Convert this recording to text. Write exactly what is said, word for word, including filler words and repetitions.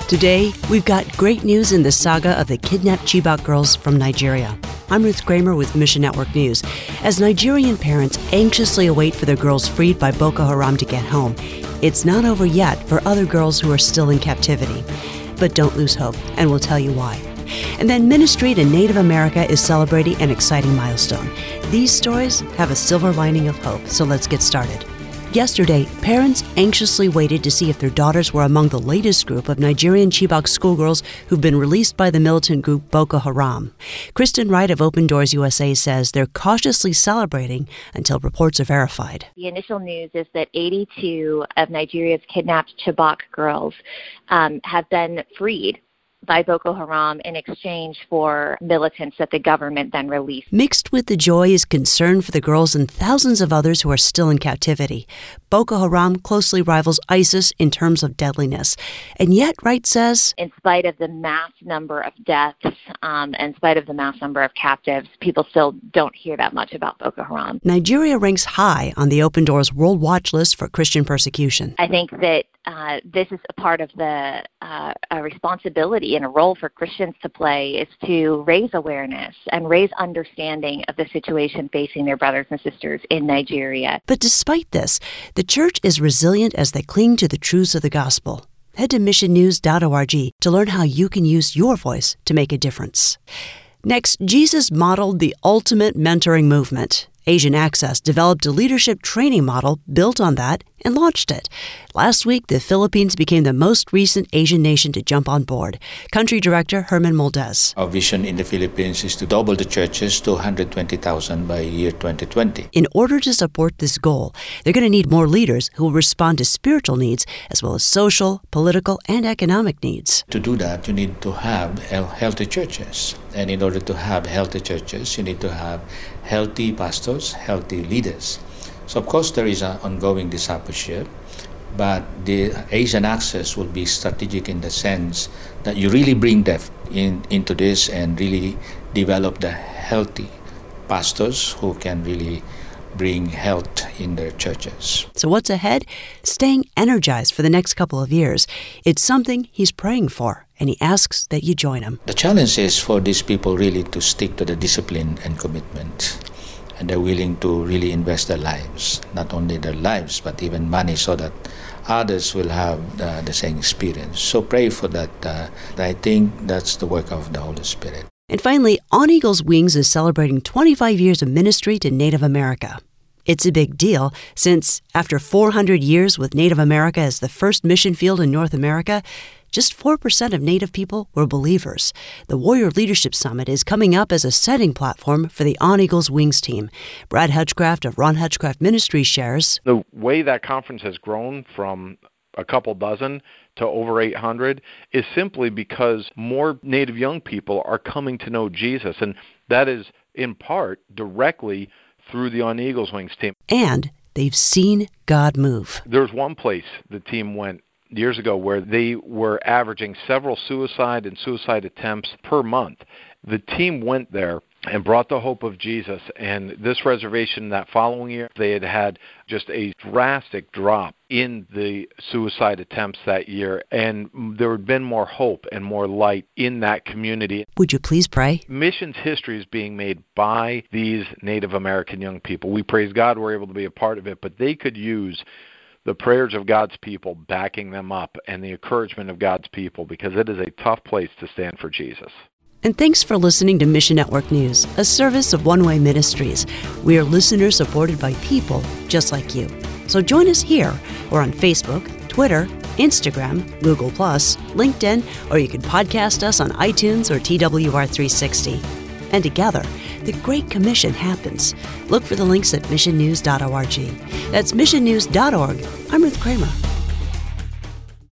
Today, we've got great news in the saga of the kidnapped Chibok girls from Nigeria. I'm Ruth Kramer with Mission Network News. As Nigerian parents anxiously await for their girls freed by Boko Haram to get home, it's not over yet for other girls who are still in captivity. But don't lose hope, and we'll tell you why. And then Ministry to Native America is celebrating an exciting milestone. These stories have a silver lining of hope, so let's get started. Yesterday, parents anxiously waited to see if their daughters were among the latest group of Nigerian Chibok schoolgirls who've been released by the militant group Boko Haram. Kristen Wright of Open Doors U S A says they're cautiously celebrating until reports are verified. The initial news is that eighty-two of Nigeria's kidnapped Chibok girls um, have been freed by Boko Haram in exchange for militants that the government then released. Mixed with the joy is concern for the girls and thousands of others who are still in captivity. Boko Haram closely rivals ISIS in terms of deadliness. And yet, Wright says, in spite of the mass number of deaths, um, and in spite of the mass number of captives, people still don't hear that much about Boko Haram. Nigeria ranks high on the Open Doors World Watch List for Christian persecution. I think that uh, this is a part of the uh, a responsibility and a role for Christians to play is to raise awareness and raise understanding of the situation facing their brothers and sisters in Nigeria. But despite this, the church is resilient as they cling to the truths of the gospel. Head to mission news dot org to learn how you can use your voice to make a difference. Next, Jesus modeled the ultimate mentoring movement. Asian Access developed a leadership training model built on that and launched it. Last week, the Philippines became the most recent Asian nation to jump on board. Country Director Herman Moldez. Our vision in the Philippines is to double the churches to one hundred twenty thousand by year twenty twenty. In order to support this goal, they're going to need more leaders who will respond to spiritual needs as well as social, political, and economic needs. To do that, you need to have healthy churches. And in order to have healthy churches, you need to have healthy pastors, healthy leaders. So, of course, there is an ongoing discipleship, but the Asian Access will be strategic in the sense that you really bring depth in, into this and really develop the healthy pastors who can really bring health in their churches. So what's ahead? Staying energized for the next couple of years. It's something he's praying for, and he asks that you join him. The challenge is for these people really to stick to the discipline and commitment. And they're willing to really invest their lives, not only their lives, but even money, so that others will have uh, the same experience. So pray for that. Uh, I think that's the work of the Holy Spirit. And finally, On Eagle's Wings is celebrating twenty-five years of ministry to Native America. It's a big deal since, after four hundred years with Native America as the first mission field in North America, just four percent of Native people were believers. The Warrior Leadership Summit is coming up as a setting platform for the On Eagle's Wings team. Brad Hutchcraft of Ron Hutchcraft Ministries shares, the way that conference has grown from a couple dozen to over eight hundred is simply because more Native young people are coming to know Jesus, and that is in part directly through the On Eagle's Wings team. And they've seen God move. There's one place the team went years ago where they were averaging several suicide and suicide attempts per month. The team went there and brought the hope of Jesus, and this reservation that following year, they had had just a drastic drop in the suicide attempts that year, and there had been more hope and more light in that community. Would you please pray? Missions history is being made by these Native American young people. We praise God we're able to be a part of it, but they could use the prayers of God's people backing them up and the encouragement of God's people, because it is a tough place to stand for Jesus. And thanks for listening to Mission Network News, a service of One Way Ministries. We are listeners supported by people just like you. So join us here or on Facebook, Twitter, Instagram, Google plus, LinkedIn, or you can podcast us on iTunes or T W R three sixty. And together, the Great Commission happens. Look for the links at mission news dot org. That's mission news dot org. I'm Ruth Kramer.